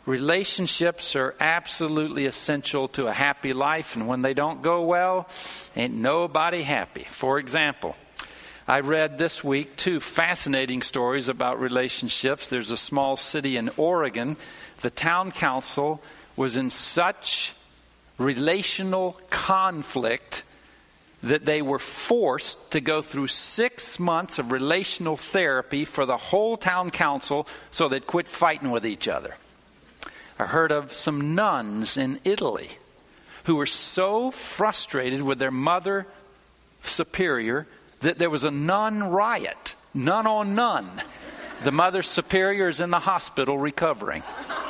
Relationships are absolutely essential to a happy life, and when they don't go well, ain't nobody happy. For example, I read this week 2 fascinating stories about relationships. There's a small city in Oregon. The town council was in such relational conflict that they were forced to go through 6 months of relational therapy for the whole town council so they'd quit fighting with each other. I heard of some nuns in Italy who were so frustrated with their mother superior that there was a nun riot, nun on nun. The mother superior is in the hospital recovering.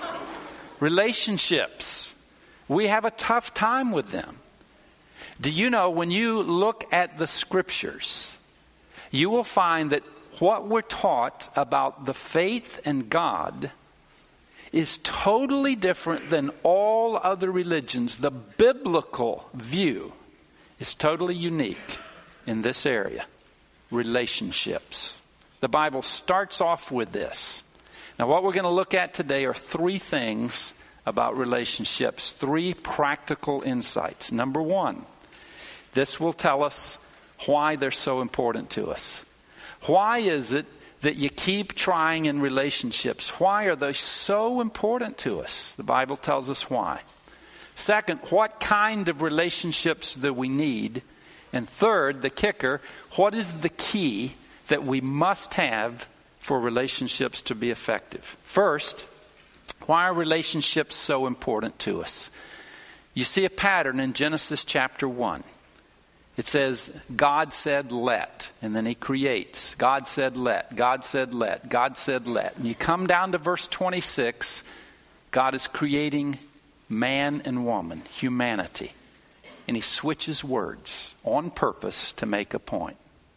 Relationships, we have a tough time with them. Do you know, when you look at the scriptures, you will find that what we're taught about the faith in God is totally different than all other religions. The biblical view is totally unique in this area, relationships. The Bible starts off with this. Now, what we're going to look at today are 3 things about relationships, 3 practical insights. Number 1, this will tell us why they're so important to us. Why is it that you keep trying in relationships? Why are they so important to us? The Bible tells us why. Second, what kind of relationships do we need? And third, the kicker, what is the key that we must have for relationships to be effective? First, why are relationships so important to us? You see a pattern in Genesis chapter 1. It says, God said, let, and then he creates. God said, let, God said, let, God said, let. And you come down to verse 26, God is creating man and woman, humanity. And he switches words on purpose to make a point.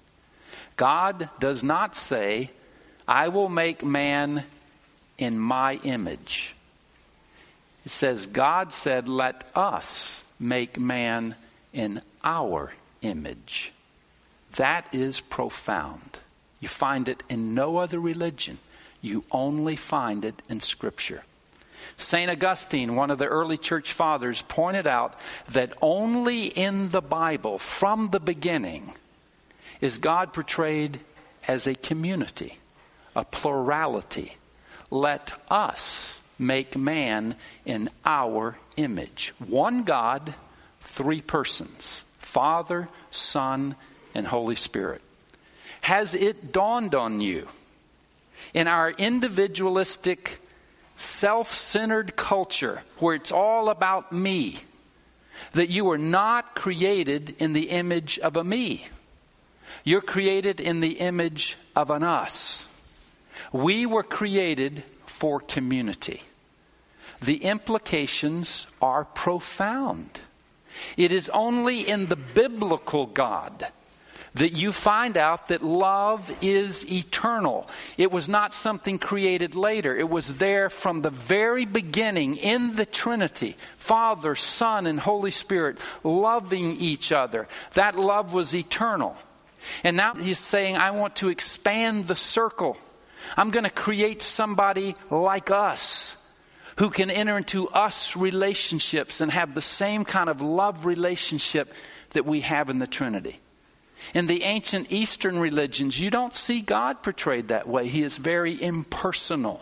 God does not say, I will make man in my image. It says, God said, let us make man in our image. That is profound. You find it in no other religion. You only find it in Scripture. St. Augustine, one of the early church fathers, pointed out that only in the Bible, from the beginning, is God portrayed as a community, a plurality. Let us make man in our image. One God, 3 persons. Father, Son, and Holy Spirit. Has it dawned on you in our individualistic, self-centered culture where it's all about me, that you were not created in the image of a me? You're created in the image of an us. We were created for community. The implications are profound. It is only in the biblical God that you find out that love is eternal. It was not something created later. It was there from the very beginning in the Trinity. Father, Son, and Holy Spirit loving each other. That love was eternal. And now he's saying, I want to expand the circle. I'm going to create somebody like us, who can enter into us relationships and have the same kind of love relationship that we have in the Trinity. In the ancient Eastern religions, you don't see God portrayed that way. He is very impersonal.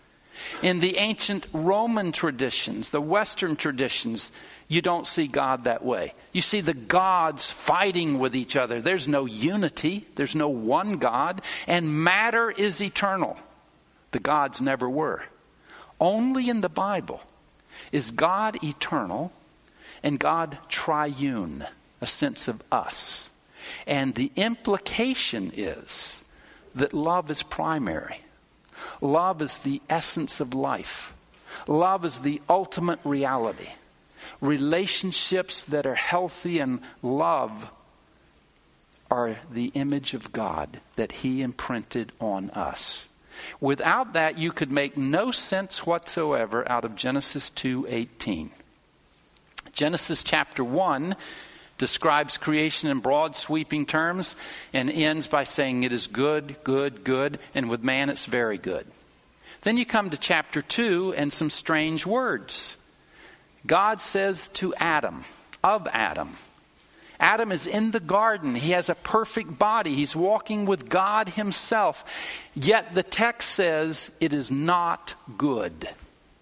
In the ancient Roman traditions, the Western traditions, you don't see God that way. You see the gods fighting with each other. There's no unity. There's no one God. And matter is eternal. The gods never were. Only in the Bible is God eternal and God triune, a sense of us. And the implication is that love is primary. Love is the essence of life. Love is the ultimate reality. Relationships that are healthy and love are the image of God that He imprinted on us. Without that, you could make no sense whatsoever out of Genesis 2:18. Genesis chapter 1 describes creation in broad sweeping terms and ends by saying it is good, good, good, and with man it's very good. Then you come to chapter 2 and some strange words. God says to Adam, Adam is in the garden. He has a perfect body. He's walking with God himself. Yet the text says it is not good.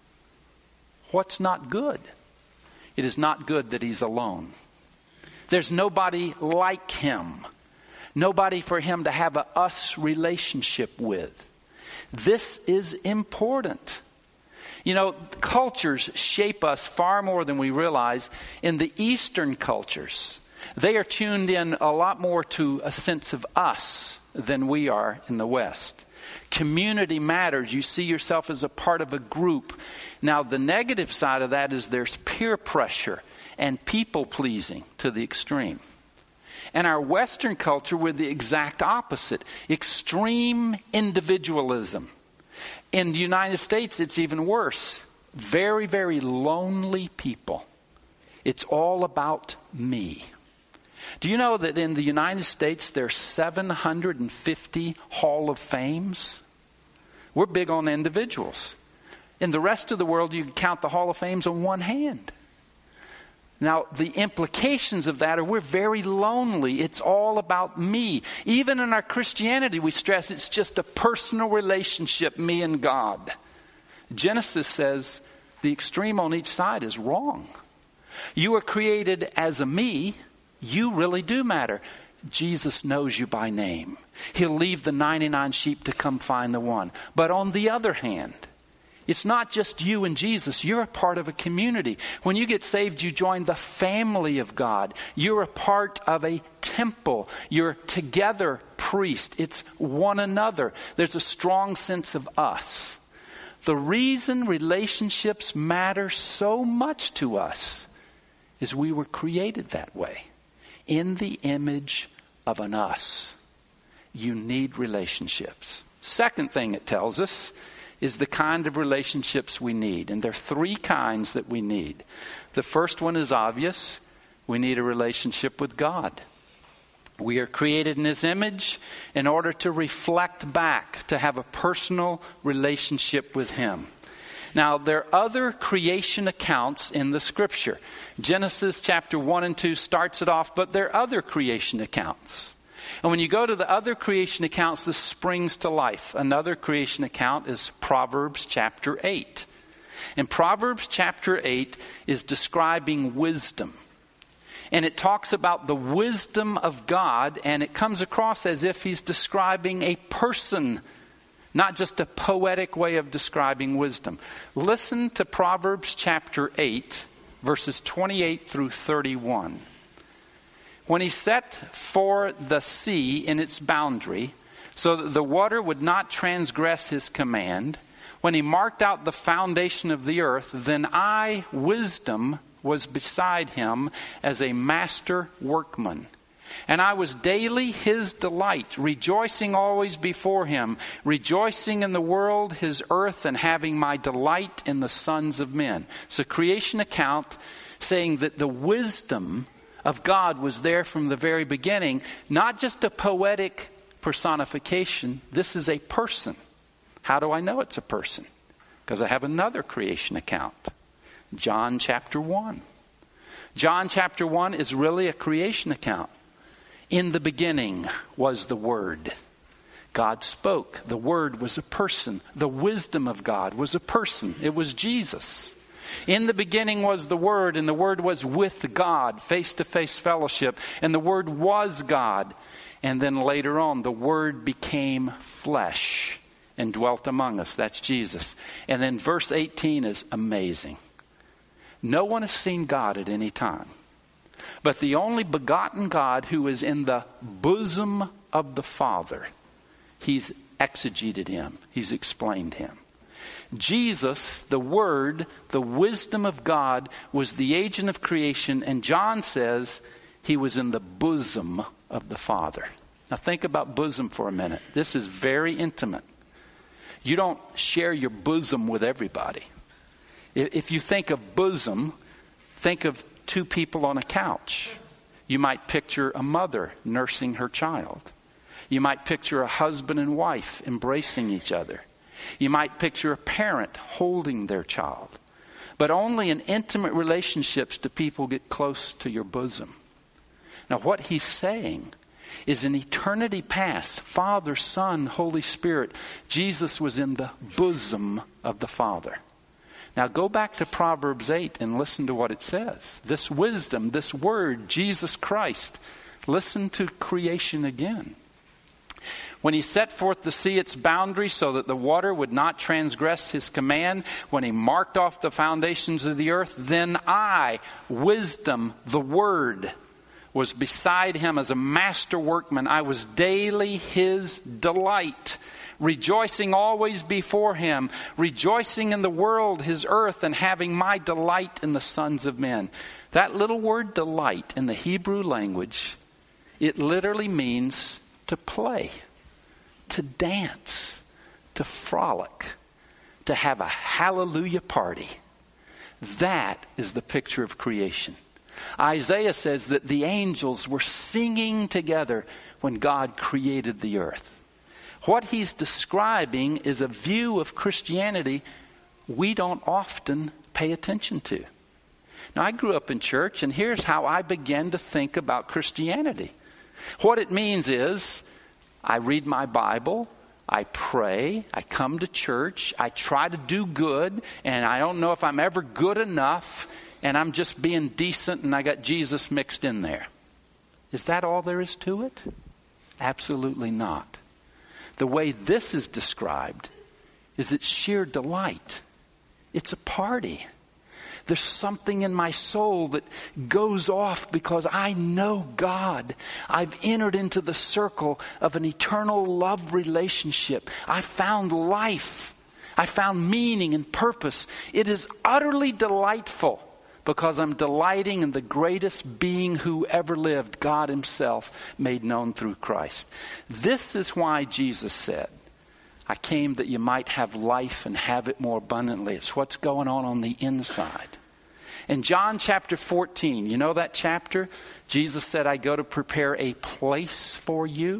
What's not good? It is not good that he's alone. There's nobody like him. Nobody for him to have a us relationship with. This is important. You know, cultures shape us far more than we realize. In the Eastern cultures, they are tuned in a lot more to a sense of us than we are in the West. Community matters. You see yourself as a part of a group. Now, the negative side of that is there's peer pressure and people pleasing to the extreme. And our Western culture, we're the exact opposite. Extreme individualism. In the United States, it's even worse. Very, very lonely people. It's all about me. Do you know that in the United States, there are 750 Hall of Fames? We're big on individuals. In the rest of the world, you can count the Hall of Fames on one hand. Now, the implications of that are we're very lonely. It's all about me. Even in our Christianity, we stress it's just a personal relationship, me and God. Genesis says the extreme on each side is wrong. You were created as a me. You really do matter. Jesus knows you by name. He'll leave the 99 sheep to come find the one. But on the other hand, it's not just you and Jesus. You're a part of a community. When you get saved, you join the family of God. You're a part of a temple. You're together priest. It's one another. There's a strong sense of us. The reason relationships matter so much to us is we were created that way, in the image of an us. You need relationships. Second thing it tells us is the kind of relationships we need. And there are three kinds that we need. The first one is obvious. We need a relationship with God. We are created in His image in order to reflect back, to have a personal relationship with Him. Now, there are other creation accounts in the Scripture. Genesis chapter 1 and 2 starts it off, but there are other creation accounts. And when you go to the other creation accounts, this springs to life. Another creation account is Proverbs chapter 8. And Proverbs chapter 8 is describing wisdom. And it talks about the wisdom of God, and it comes across as if he's describing a person, not just a poetic way of describing wisdom. Listen to Proverbs chapter 8, verses 28 through 31. When he set for the sea in its boundary, so that the water would not transgress his command, when he marked out the foundation of the earth, then I, wisdom, was beside him as a master workman. And I was daily his delight, rejoicing always before him, rejoicing in the world, his earth, and having my delight in the sons of men. It's a creation account saying that the wisdom of God was there from the very beginning, not just a poetic personification. This is a person. How do I know it's a person? Because I have another creation account. John chapter 1. John chapter 1 is really a creation account. In the beginning was the Word. God spoke. The Word was a person. The wisdom of God was a person. It was Jesus. In the beginning was the Word, and the Word was with God, face-to-face fellowship, and the Word was God. And then later on, the Word became flesh and dwelt among us. That's Jesus. And then verse 18 is amazing. No one has seen God at any time, but the only begotten God who is in the bosom of the Father, he's exegeted him. He's explained him. Jesus, the Word, the wisdom of God, was the agent of creation, and John says he was in the bosom of the Father. Now think about bosom for a minute. This is very intimate. You don't share your bosom with everybody. If you think of bosom, think of two people on a couch. You might picture a mother nursing her child. You might picture a husband and wife embracing each other. You might picture a parent holding their child. But only in intimate relationships do people get close to your bosom. Now, what he's saying is in eternity past, Father, Son, Holy Spirit, Jesus was in the bosom of the Father. Now go back to Proverbs 8 and listen to what it says. This wisdom, this word, Jesus Christ. Listen to creation again. When he set forth the sea its boundary so that the water would not transgress his command, when he marked off the foundations of the earth, then I, wisdom, the word, was beside him as a master workman. I was daily his delight, rejoicing always before him, rejoicing in the world, his earth, and having my delight in the sons of men. That little word delight in the Hebrew language, it literally means to play, to dance, to frolic, to have a hallelujah party. That is the picture of creation. Isaiah says that the angels were singing together when God created the earth. What he's describing is a view of Christianity we don't often pay attention to. Now, I grew up in church, and here's how I began to think about Christianity. What it means is, I read my Bible, I pray, I come to church, I try to do good, and I don't know if I'm ever good enough, and I'm just being decent, and I got Jesus mixed in there. Is that all there is to it? Absolutely not. The way this is described is it's sheer delight. It's a party. There's something in my soul that goes off because I know God. I've entered into the circle of an eternal love relationship. I found life. I found meaning and purpose. It is utterly delightful because I'm delighting in the greatest being who ever lived, God himself, made known through Christ. This is why Jesus said, I came that you might have life and have it more abundantly. It's what's going on the inside. In John chapter 14, you know that chapter? Jesus said, I go to prepare a place for you.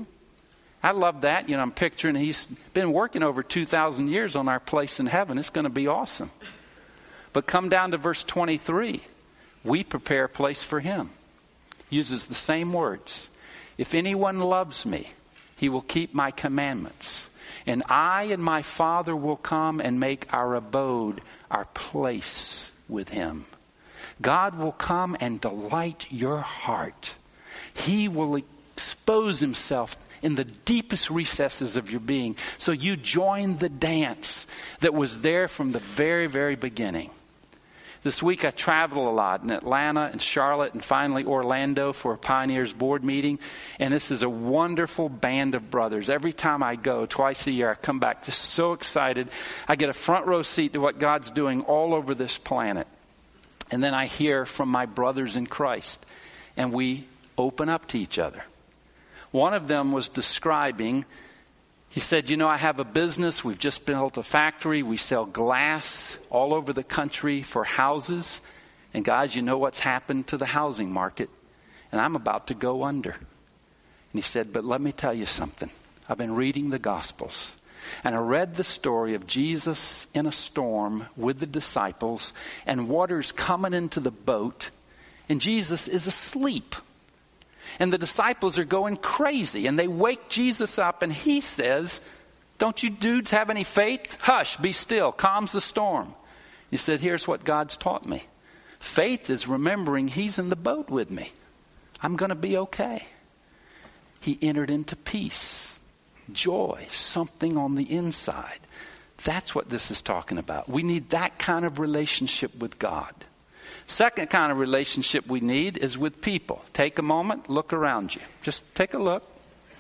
I love that. I'm picturing he's been working over 2,000 years on our place in heaven. It's going to be awesome. But come down to verse 23. We prepare a place for him. Uses the same words. If anyone loves me, he will keep my commandments. And I and my Father will come and make our abode, our place with him. God will come and delight your heart. He will expose himself in the deepest recesses of your being. So you join the dance that was there from the very, very beginning. This week I travel a lot in Atlanta and Charlotte and finally Orlando for a Pioneers board meeting. And this is a wonderful band of brothers. Every time I go, twice a year, I come back just so excited. I get a front row seat to what God's doing all over this planet. And then I hear from my brothers in Christ. And we open up to each other. One of them was describing, he said, I have a business. We've just built a factory. We sell glass all over the country for houses. And guys, you know what's happened to the housing market. And I'm about to go under. And he said, but let me tell you something. I've been reading the Gospels. And I read the story of Jesus in a storm with the disciples. And water's coming into the boat. And Jesus is asleep. And the disciples are going crazy. And they wake Jesus up and he says, don't you dudes have any faith? Hush, be still. Calms the storm. He said, here's what God's taught me. Faith is remembering he's in the boat with me. I'm going to be okay. He entered into peace, joy, something on the inside. That's what this is talking about. We need that kind of relationship with God. Second kind of relationship we need is with people. Take a moment, look around you. Just take a look.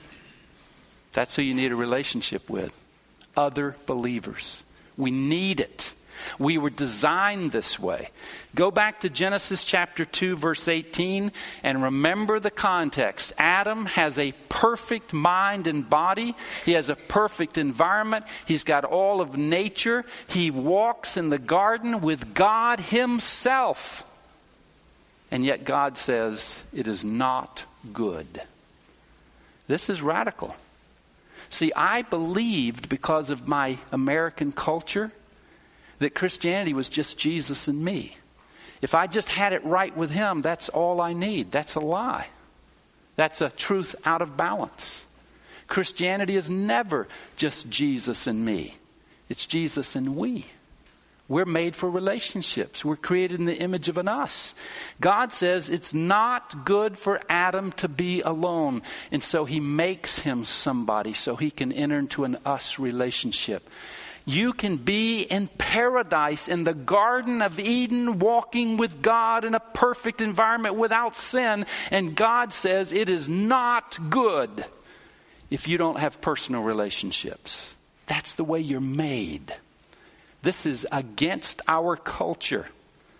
That's who you need a relationship with. Other believers. We need it. We were designed this way. Go back to Genesis chapter 2, verse 18, and remember the context. Adam has a perfect mind and body. He has a perfect environment. He's got all of nature. He walks in the garden with God himself. And yet God says it is not good. This is radical. See, I believed because of my American culture that Christianity was just Jesus and me. If I just had it right with him, that's all I need. That's a lie. That's a truth out of balance. Christianity is never just Jesus and me. It's Jesus and we. We're made for relationships. We're created in the image of an us. God says it's not good for Adam to be alone. And so he makes him somebody so he can enter into an us relationship. You can be in paradise in the Garden of Eden, walking with God in a perfect environment without sin. And God says it is not good if you don't have personal relationships. That's the way you're made. This is against our culture.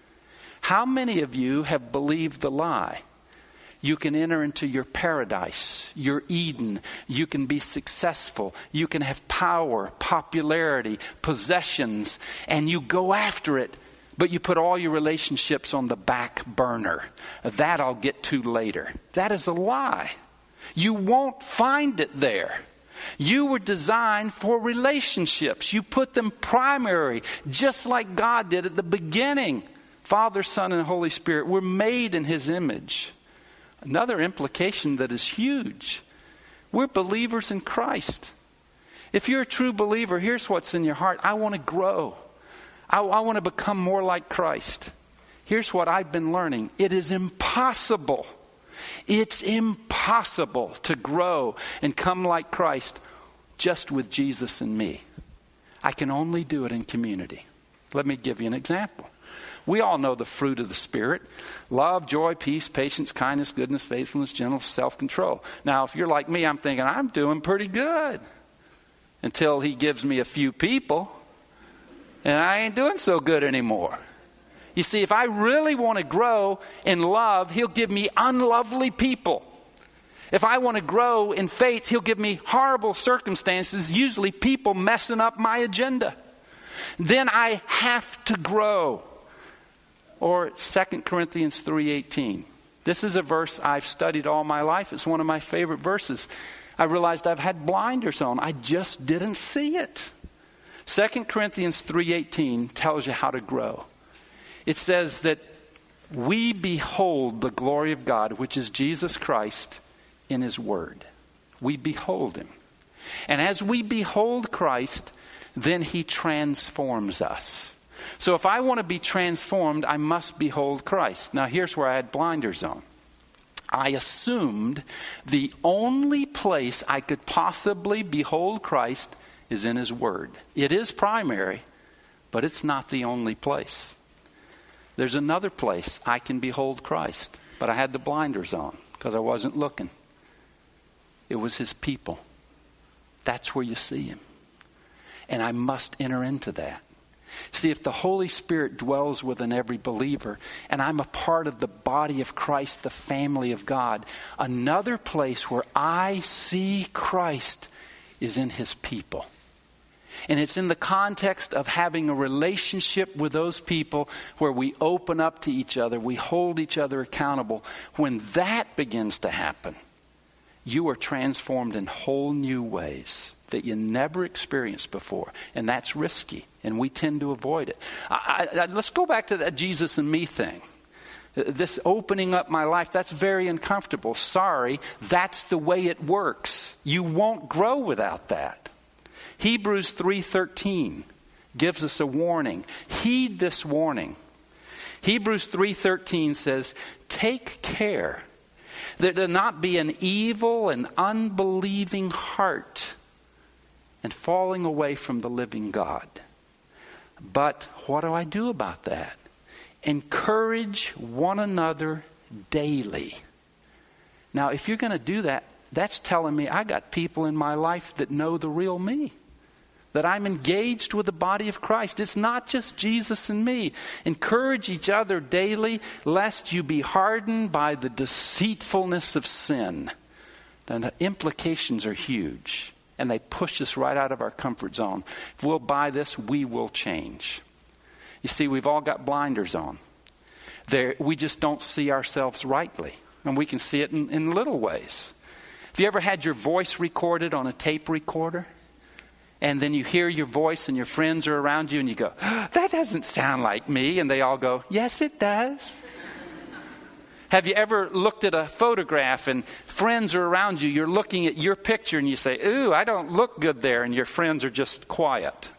How many of you have believed the lie? You can enter into your paradise, your Eden. You can be successful. You can have power, popularity, possessions, and you go after it, but you put all your relationships on the back burner. That I'll get to later. That is a lie. You won't find it there. You were designed for relationships. You put them primary, just like God did at the beginning. Father, Son, and Holy Spirit were made in his image. Another implication that is huge. We're believers in Christ. If you're a true believer, here's what's in your heart. I want to grow. I want to become more like Christ. Here's what I've been learning. It is impossible. It's impossible to grow and come like Christ just with Jesus and me. I can only do it in community. Let me give you an example. We all know the fruit of the Spirit: love, joy, peace, patience, kindness, goodness, faithfulness, gentleness, self-control. Now, if you're like me, I'm thinking, I'm doing pretty good. Until he gives me a few people, and I ain't doing so good anymore. You see, if I really want to grow in love, he'll give me unlovely people. If I want to grow in faith, he'll give me horrible circumstances, usually people messing up my agenda. Then I have to grow. Or 2 Corinthians 3:18. This is a verse I've studied all my life. It's one of my favorite verses. I realized I've had blinders on. I just didn't see it. 2 Corinthians 3:18 tells you how to grow. It says that we behold the glory of God, which is Jesus Christ, in his word. We behold him. And as we behold Christ, then he transforms us. So if I want to be transformed, I must behold Christ. Now here's where I had blinders on. I assumed the only place I could possibly behold Christ is in his word. It is primary, but it's not the only place. There's another place I can behold Christ, but I had the blinders on because I wasn't looking. It was his people. That's where you see him. And I must enter into that. See, if the Holy Spirit dwells within every believer, and I'm a part of the body of Christ, the family of God, another place where I see Christ is in his people. And it's in the context of having a relationship with those people where we open up to each other, we hold each other accountable. When that begins to happen, you are transformed in whole new ways that you never experienced before. And that's risky, and we tend to avoid it. Let's go back to that Jesus and me thing. This opening up my life, that's very uncomfortable. Sorry, that's the way it works. You won't grow without that. Hebrews 3:13 gives us a warning. Heed this warning. Hebrews 3:13 says, take care that there not be an evil and unbelieving heart and falling away from the living God. But what do I do about that? Encourage one another daily. Now, if you're going to do that, that's telling me I got people in my life that know the real me. That I'm engaged with the body of Christ. It's not just Jesus and me. Encourage each other daily, lest you be hardened by the deceitfulness of sin. And the implications are huge. And they push us right out of our comfort zone. If we'll buy this, we will change. You see, we've all got blinders on. We just don't see ourselves rightly. And we can see it in little ways. Have you ever had your voice recorded on a tape recorder? And then you hear your voice and your friends are around you and you go, that doesn't sound like me. And they all go, yes, it does. Have you ever looked at a photograph and friends are around you, you're looking at your picture and you say, ooh, I don't look good there. And your friends are just quiet.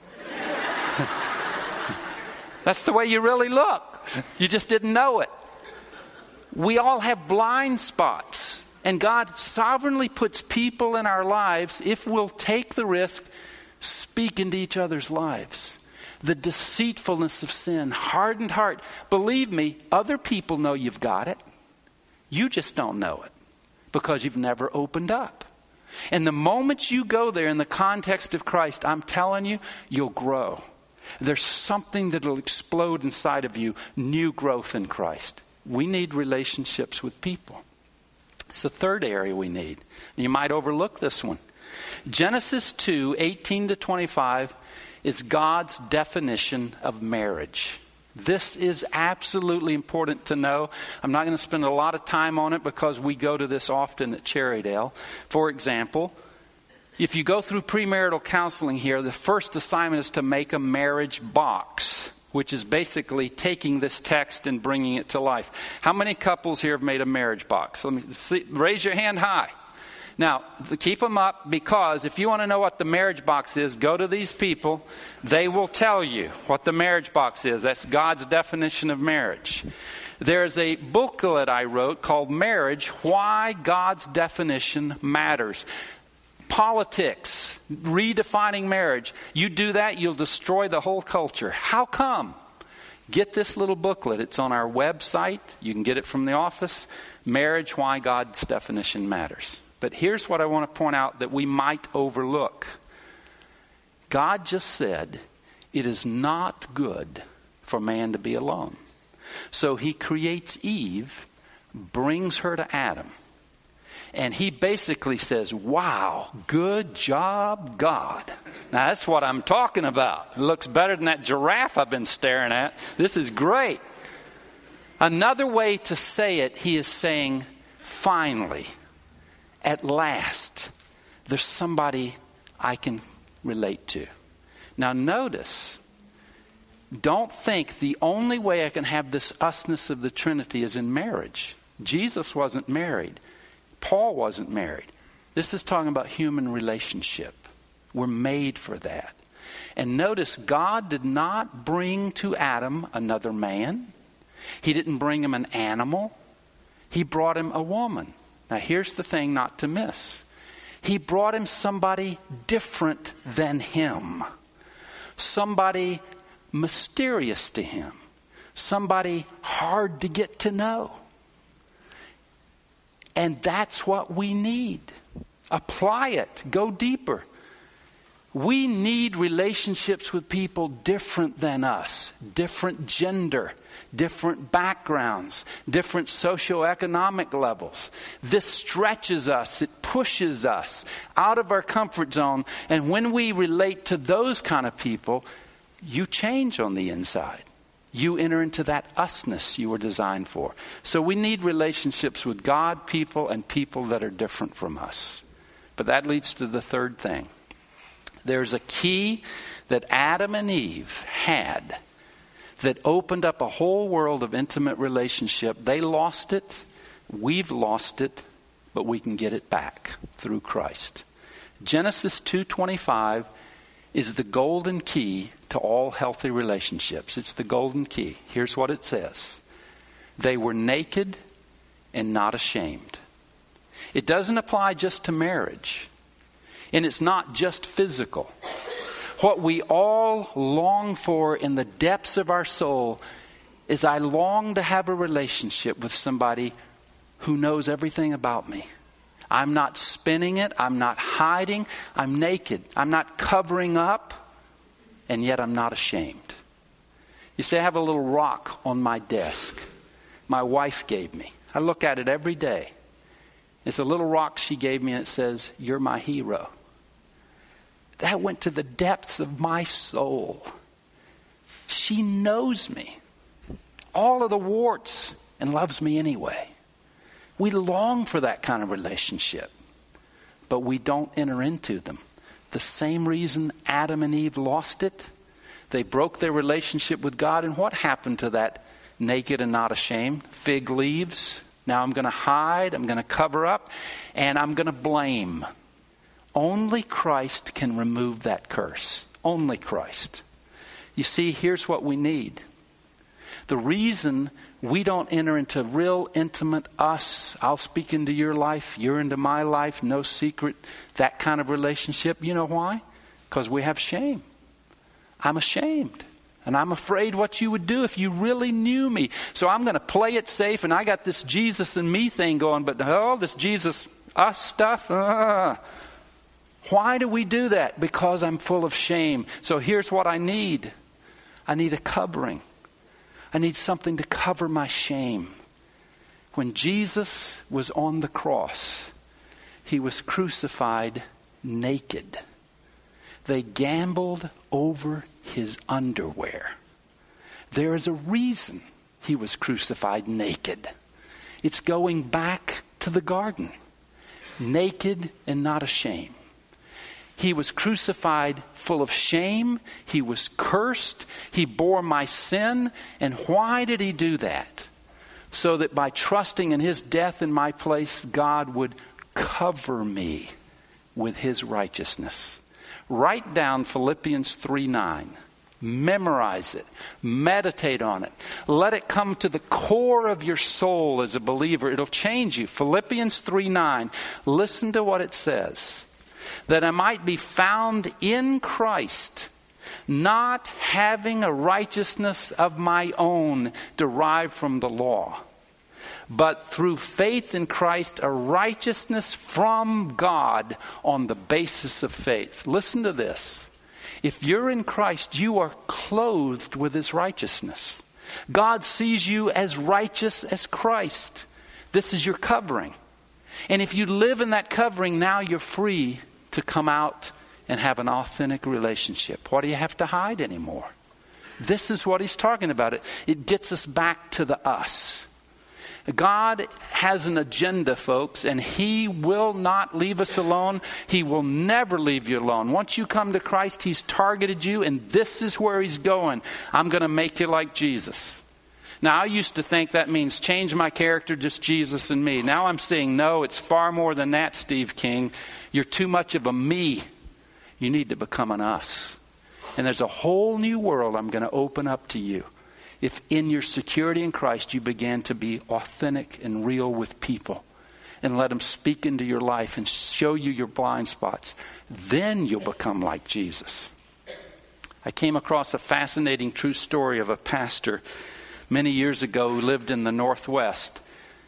That's the way you really look. You just didn't know it. We all have blind spots. And God sovereignly puts people in our lives, if we'll take the risk, speak into each other's lives. The deceitfulness of sin, hardened heart. Believe me, other people know you've got it. You just don't know it because you've never opened up. And the moment you go there in the context of Christ, I'm telling you, you'll grow. There's something that will explode inside of you, new growth in Christ. We need relationships with people. It's the third area we need. You might overlook this one. Genesis 2:18-25 is God's definition of marriage. This is absolutely important to know. I'm not going to spend a lot of time on it because we go to this often at Cherrydale. For example, if you go through premarital counseling here, the first assignment is to make a marriage box, which is basically taking this text and bringing it to life. How many couples here have made a marriage box? Let me see. Raise your hand high. Now, keep them up, because if you want to know what the marriage box is, go to these people. They will tell you what the marriage box is. That's God's definition of marriage. There's a booklet I wrote called Marriage, Why God's Definition Matters. Politics, redefining marriage. You do that, you'll destroy the whole culture. How come? Get this little booklet. It's on our website. You can get it from the office. Marriage, Why God's Definition Matters. But here's what I want to point out that we might overlook. God just said, it is not good for man to be alone. So he creates Eve, brings her to Adam. And he basically says, wow, good job, God. Now that's what I'm talking about. It looks better than that giraffe I've been staring at. This is great. Another way to say it, he is saying, finally, at last, there's somebody I can relate to. Now notice, don't think the only way I can have this usness of the Trinity is in marriage. Jesus wasn't married. Paul wasn't married. This is talking about human relationship. We're made for that. And notice, God did not bring to Adam another man. He didn't bring him an animal. He brought him a woman. Now here's the thing not to miss. He brought him somebody different than him. Somebody mysterious to him. Somebody hard to get to know. And that's what we need. Apply it. Go deeper. We need relationships with people different than us. Different gender. Different backgrounds. Different socioeconomic levels. This stretches us. It pushes us out of our comfort zone. And when we relate to those kind of people, you change on the inside. You enter into that usness you were designed for. So we need relationships with God, people, and people that are different from us. But that leads to the third thing. There's a key that Adam and Eve had that opened up a whole world of intimate relationship. They lost it. We've lost it. But we can get it back through Christ. Genesis 2:25 is the golden key to all healthy relationships. It's the golden key. Here's what it says. They were naked and not ashamed. It doesn't apply just to marriage. And it's not just physical. What we all long for in the depths of our soul is I long to have a relationship with somebody who knows everything about me. I'm not spinning it. I'm not hiding. I'm naked. I'm not covering up. And yet I'm not ashamed. You see, I have a little rock on my desk. My wife gave me. I look at it every day. It's a little rock she gave me and it says, "You're my hero." That went to the depths of my soul. She knows me. All of the warts and loves me anyway. We long for that kind of relationship. but we don't enter into them. The same reason Adam and Eve lost it. They broke their relationship with God, and what happened to that naked and not ashamed? Fig leaves. Now I'm going to hide, I'm going to cover up, and I'm going to blame. Only Christ can remove that curse. Only Christ. You see, here's what we need. The reason we don't enter into real intimate us, I'll speak into your life, you're into my life, no secret, that kind of relationship. You know why? Because we have shame. I'm ashamed. And I'm afraid what you would do if you really knew me. So I'm going to play it safe, and I got this Jesus and me thing going, but this Jesus us stuff. Why do we do that? Because I'm full of shame. So here's what I need. I need a covering. I need something to cover my shame. When Jesus was on the cross, he was crucified naked. They gambled over his underwear. There is a reason he was crucified naked. It's going back to the garden. Naked and not ashamed. He was crucified full of shame. He was cursed. He bore my sin. And why did he do that? So that by trusting in his death in my place, God would cover me with his righteousness. Write down Philippians 3:9. Memorize it. Meditate on it. Let it come to the core of your soul as a believer. It'll change you. Philippians 3:9. Listen to what it says. That I might be found in Christ, not having a righteousness of my own derived from the law, but through faith in Christ, a righteousness from God on the basis of faith. Listen to this. If you're in Christ, you are clothed with his righteousness. God sees you as righteous as Christ. This is your covering. And if you live in that covering, now you're free to come out and have an authentic relationship. What do you have to hide anymore? This is what he's talking about. It gets us back to the us. God has an agenda, folks, and he will not leave us alone. He will never leave you alone. Once you come to Christ, he's targeted you, and this is where he's going. I'm going to make you like Jesus. Now, I used to think that means change my character, just Jesus and me. Now I'm saying, no, it's far more than that, Steve King. You're too much of a me. You need to become an us. And there's a whole new world I'm going to open up to you. If in your security in Christ you begin to be authentic and real with people and let them speak into your life and show you your blind spots, then you'll become like Jesus. I came across a fascinating true story of a pastor many years ago who lived in the Northwest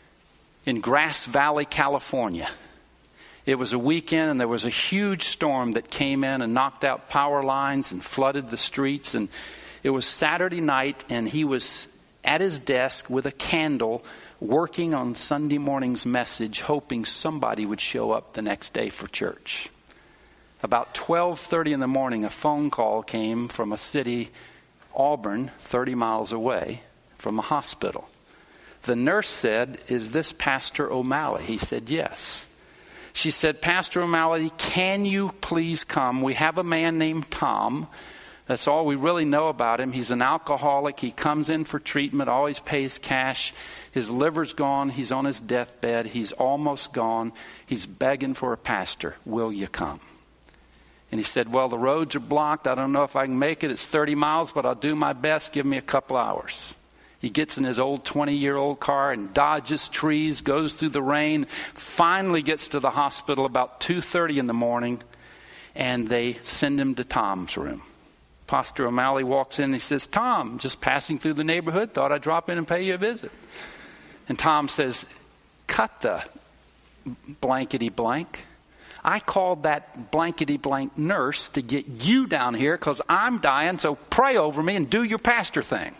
in Grass Valley, California. It was a weekend and there was a huge storm that came in and knocked out power lines and flooded the streets. And it was Saturday night, and he was at his desk with a candle working on Sunday morning's message, hoping somebody would show up the next day for church. About 12:30 in the morning, a phone call came from a city, Auburn, 30 miles away from a hospital. The nurse said, "Is this Pastor O'Malley?" He said, "Yes." She said, "Pastor O'Malley, can you please come? We have a man named Tom. That's all we really know about him. He's an alcoholic. He comes in for treatment, always pays cash. His liver's gone. He's on his deathbed. He's almost gone. He's begging for a pastor. Will you come?" And he said, "Well, the roads are blocked. I don't know if I can make it. It's 30 miles, but I'll do my best. Give me a couple hours." He gets in his old 20-year-old car and dodges trees, goes through the rain, finally gets to the hospital about 2:30 in the morning, and they send him to Tom's room. Pastor O'Malley walks in and he says, "Tom, just passing through the neighborhood, thought I'd drop in and pay you a visit." And Tom says, "Cut the blankety blank. I called that blankety blank nurse to get you down here because I'm dying, so pray over me and do your pastor thing."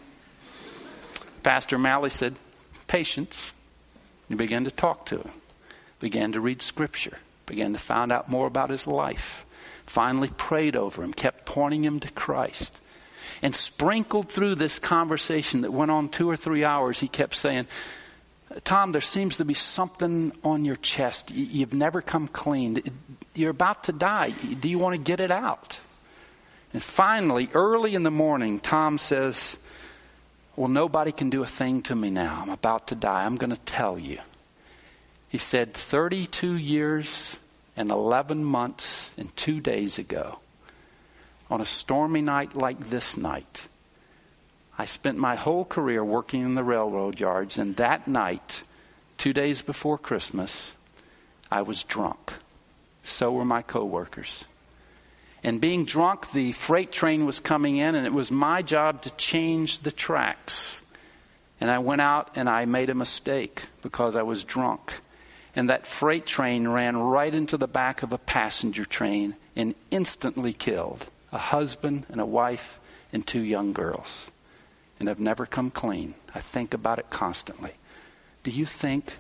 Pastor O'Malley said, "Patience." He began to talk to him, began to read scripture, began to find out more about his life. Finally prayed over him, kept pointing him to Christ. And sprinkled through this conversation that went on 2 or 3 hours, he kept saying, Tom, there seems to be something on your chest. You've never come clean. You're about to die. Do you want to get it out? And finally, early in the morning, Tom says, well, nobody can do a thing to me now. I'm about to die. I'm going to tell you. He said, 32 years and 11 months and 2 days ago, on a stormy night like this night, I spent my whole career working in the railroad yards, and that night, 2 days before Christmas, I was drunk. So were my coworkers. And being drunk, the freight train was coming in, and it was my job to change the tracks. And I went out and I made a mistake because I was drunk. And that freight train ran right into the back of a passenger train and instantly killed a husband and a wife and 2 young girls. And I've never come clean. I think about it constantly. Do you think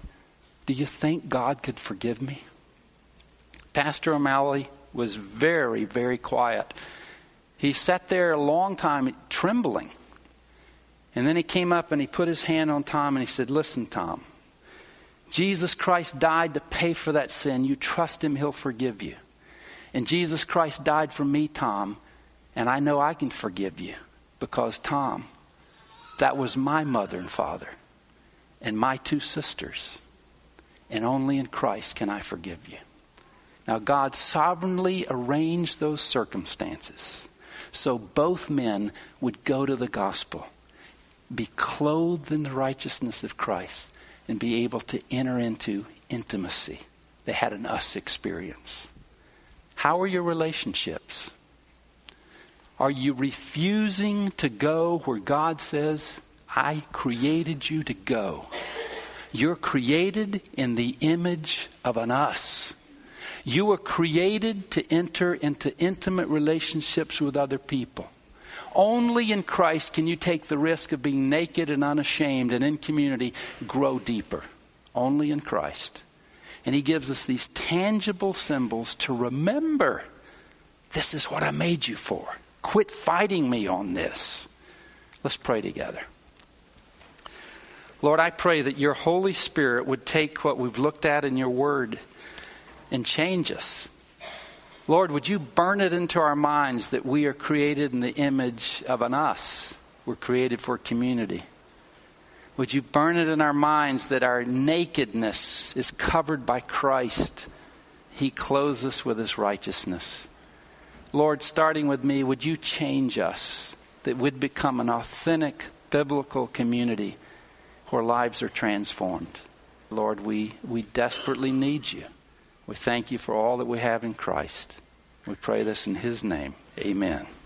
God could forgive me? Pastor O'Malley was very, very quiet. He sat there a long time trembling. And then he came up and he put his hand on Tom and he said, listen, Tom, Jesus Christ died to pay for that sin. You trust him, he'll forgive you. And Jesus Christ died for me, Tom, and I know I can forgive you because, Tom, that was my mother and father and my 2 sisters. And only in Christ can I forgive you. Now, God sovereignly arranged those circumstances so both men would go to the gospel, be clothed in the righteousness of Christ, and be able to enter into intimacy. They had an us experience. How are your relationships? Are you refusing to go where God says, I created you to go? You're created in the image of an us. You were created to enter into intimate relationships with other people. Only in Christ can you take the risk of being naked and unashamed and in community grow deeper. Only in Christ. And he gives us these tangible symbols to remember, this is what I made you for. Quit fighting me on this. Let's pray together. Lord, I pray that your Holy Spirit would take what we've looked at in your word and change us. Lord, would you burn it into our minds that we are created in the image of an us. We're created for community. Would you burn it in our minds that our nakedness is covered by Christ. He clothes us with his righteousness. Lord, starting with me, would you change us that we'd become an authentic biblical community where lives are transformed. Lord, we desperately need you. We thank you for all that we have in Christ. We pray this in his name. Amen.